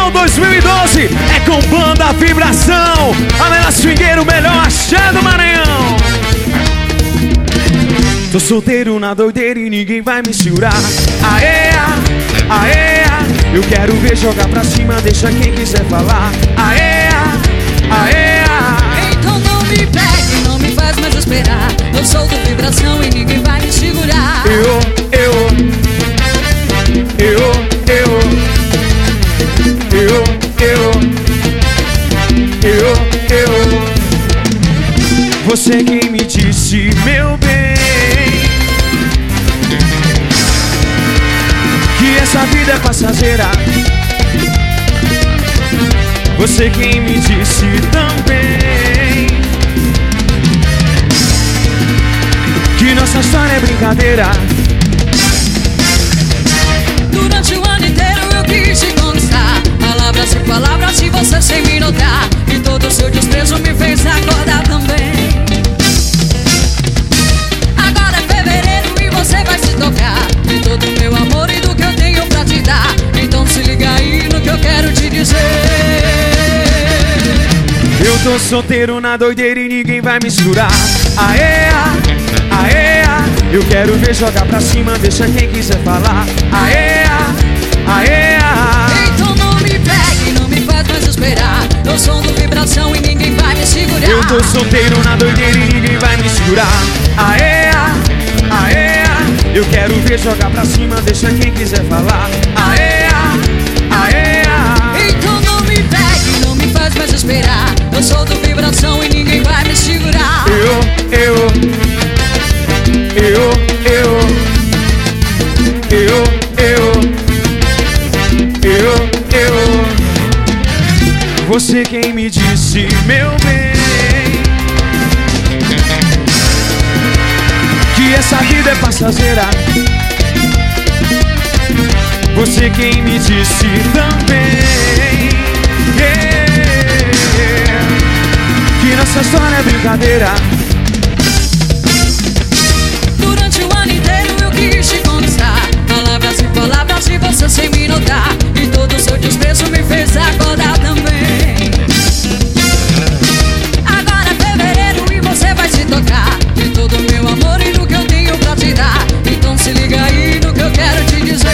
Verão 2012 é com Banda Vibração, a melhor swingueira, o melhor axé do Maranhão. Tô solteiro na doideira e ninguém vai me segurar. Aê, aê, eu quero ver jogar pra cima, deixa quem quiser falar. Aê, aê, então não me pegue, não me faz mais esperar. Eu sou do Vibração e ninguém vai me segurar. Você quem me disse, meu bem, que essa vida é passageira. Você quem me disse também que nossa história é brincadeira. Durante o ano inteiro eu quis te conquistar, palavras e palavras e você sem me notar. E todo o seu desprezo me fez acordar também. Agora é fevereiro e você vai se tocar de todo o meu amor e do que eu tenho pra te dar. Então se liga aí no que eu quero te dizer. Eu tô solteiro na doideira e ninguém vai me segurar. Aê, aê, eu quero ver jogar pra cima, deixa quem quiser falar. Aê, aê, então não me pegue, não me faz mais esperar. Eu sou do Vibração e ninguém vai me segurar. Eu tô solteiro na doideira e ninguém vai me segurar. Aê, aê, eu quero ver jogar pra cima, deixa quem quiser falar. Aê, aê, então não me pegue, não me faz mais esperar. Eu sou do Vibração e ninguém vai me segurar. Você quem me disse, meu bem, que essa vida é passageira. Você quem me disse também que nossa história é brincadeira. Durante o ano inteiro eu quis te conquistar, palavras e palavras e você sem me notar. E todo o seu desprezo me fez acordar também. Agora é fevereiro e você vai se tocar de todo o meu amor e do que eu tenho pra te dar. Então se liga aí no que eu quero te dizer.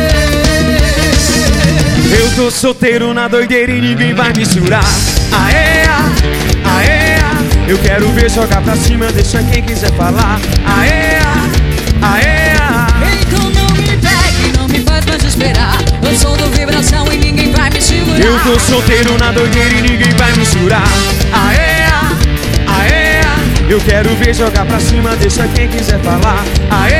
Eu tô solteiro na doideira e ninguém vai me segurar. Aê, aê, eu quero ver jogar pra cima, deixa quem quiser falar. Aê, aê, então não me pegue, não me faz mais esperar. Eu sou do Vibração e ninguém vai me segurar. eu tô solteiro na doideira e ninguém vai me segurar. Aê, aê, eu quero ver jogar pra cima, deixa quem quiser falar. Aê,